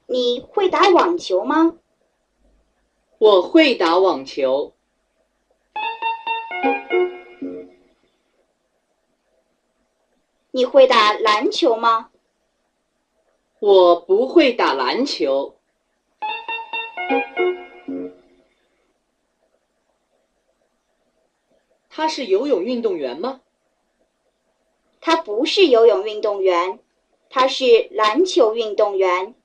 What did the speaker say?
你会打网球吗？ 我会打网球。 你会打篮球吗？ 我不会打篮球。他是游泳运动员吗？ 他不是游泳运动员，他是篮球运动员。